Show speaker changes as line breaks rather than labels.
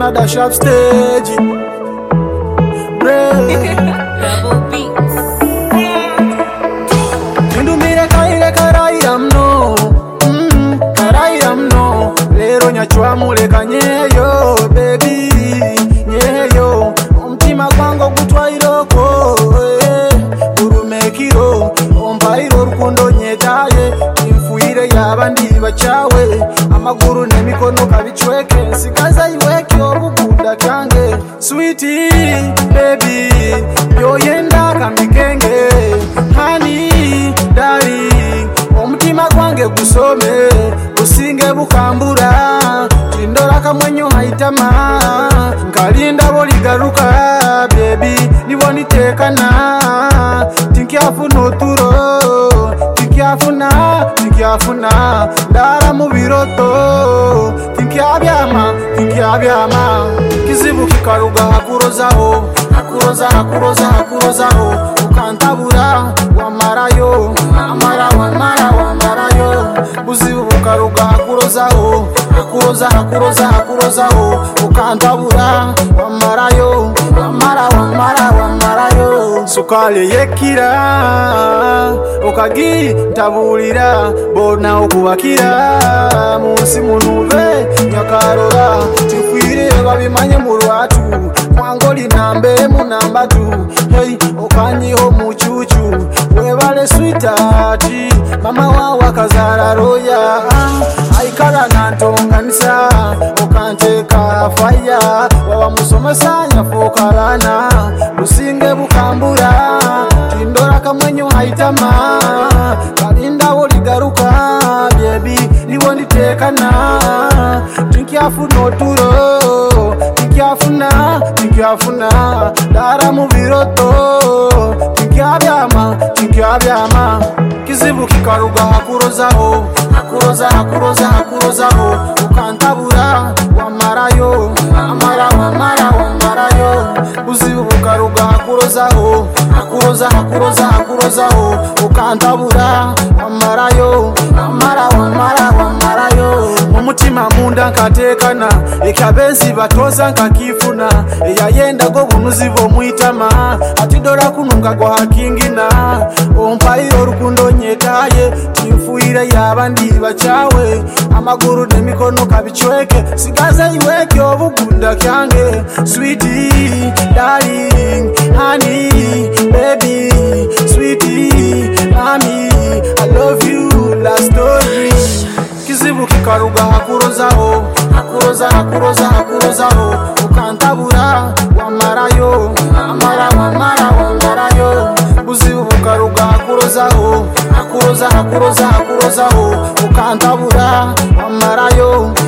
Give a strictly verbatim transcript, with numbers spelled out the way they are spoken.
dash up stage.
Double beats.
Indu mire kaire karairam no, mm, karairam no. Lero nyachwa muleka nyeyo, baby, nyeyo. Omtima kwango kutwa iroko, eh, urumekiro. Ompairo rukundo nyetaye, imfuire yabandi bachawe. Amaguru nemikono kabichweke, sikaza iweke obukunda kange. Sweetie, baby, yoyenda kamikenge. Honey, darling, omutima kwange gusome, usinge bukambura. Tindora kamwenyo haitama, nkalinda boligaruka, baby, nibonitekana. Tinkiafuna oturo, tinkiafuna, tinkiafuna. Dara mubiroto, tinkiabyama, tinkiabyama. Kizibu kikaruga hakurozaho, hakuroza, hakuroza, hakurozaho. Ukantabura, wamarayo, amara, wamara, wamarayo. Buzibu bukaruga hakurozaho, hakuroza, hakuroza, hakurozaho. Ukantabura, wamarayo, wamara, wamara, wamarayo. Sukali yekira, okagi tabulira, bona okubakira. Munsi munuve, nyakarora, tikwire babimanye mu rwatu. Mwangoli nambe mu nambatu, hey, okanyiho mu chuchu. Webale sweetheart, mama wawe akazara roya. Aikara nantonganisa, okanteka fire. Wawa musomesa nyafokarana, rusinge bukambura. Tindora kamwenyo haitama, kalinda boligaruka, baby, nibonitekana. Tinkiafuna oturo, tinkiafuna, tinkiafuna. Dara mubiroto, tinkiabyama, tinkiabyama. Kizibu kikaruga hakurozaho, hakuroza, hakuroza, hakurozaho. Ukantabura, wamarayo, amara, wamara, wamarayo. Buzibu bukaruga hakurozaho, hakuroza, hakuroza, hakurozaho. Ukantabura, wamarayo, amara, wamara, wamarayo. Mumutima munda nkatekana, ekyabenzi batoza nkakifuna. Eyayenda go bunuzi bomwitama, atidora kununga gwa hakingina. Ompairo rukundo nyetaye, timfuire yabandi bachawe. Amaguru nemikono kabichweke, sigaza iweke obugunda kyange. Sweetie, darling, honey, baby, sweetie, mommy, I love you, last story. Kizibu kikaruga hakurozaho, hakuroza, hakuroza, hakurozaho. Ukantabura, wamarayo, amara, wamara, wamarayo. Buzibu bukaruga hakurozaho, hakuroza, hakuroza, hakurozaho. Ukantabura, wamarayo,